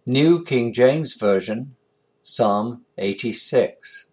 New King James Version, Psalm 86.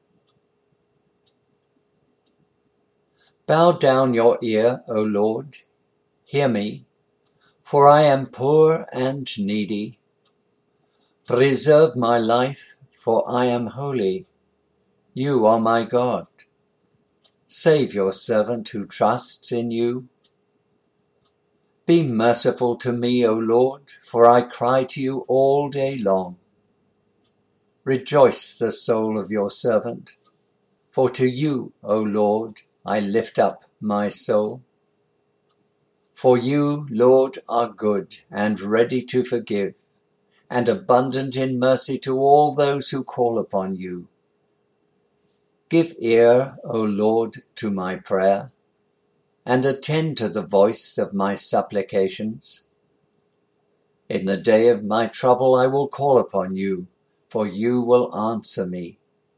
Bow down your ear, O Lord, hear me, for I am poor and needy. Preserve my life, for I am holy. You are my God. Save your servant who trusts in you. Be merciful to me, O Lord, for I cry to you all day long. Rejoice the soul of your servant, for to you, O Lord, I lift up my soul. For you, Lord, are good and ready to forgive, and abundant in mercy to all those who call upon you. Give ear, O Lord, to my prayer, and attend to the voice of my supplications. In the day of my trouble I will call upon you, for you will answer me.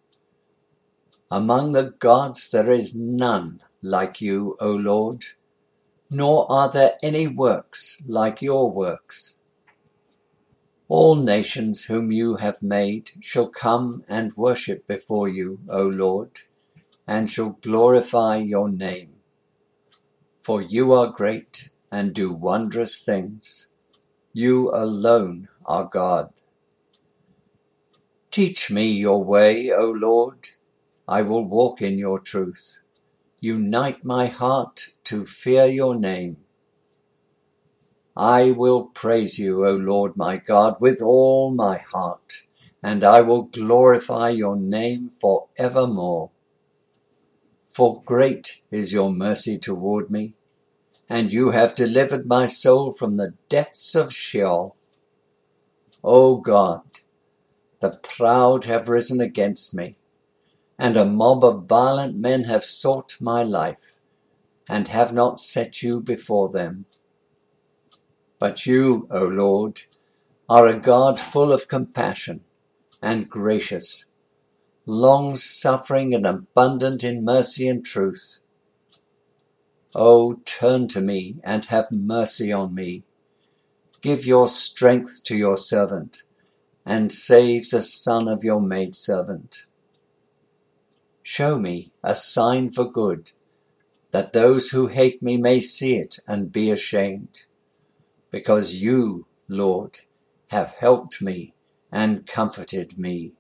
Among the gods there is none like you, O Lord, nor are there any works like your works. All nations whom you have made shall come and worship before you, O Lord, and shall glorify your name. For you are great and do wondrous things. You alone are God. Teach me your way, O Lord. I will walk in your truth. Unite my heart to fear your name. I will praise you, O Lord my God, with all my heart, and I will glorify your name for evermore. For great is your mercy toward me, and you have delivered my soul from the depths of Sheol. O God, the proud have risen against me, and a mob of violent men have sought my life, and have not set you before them. But you, O Lord, are a God full of compassion and gracious, long-suffering and abundant in mercy and truth. O turn to me and have mercy on me. Give your strength to your servant, and save the son of your maidservant. Show me a sign for good, that those who hate me may see it and be ashamed, because you, Lord, have helped me and comforted me.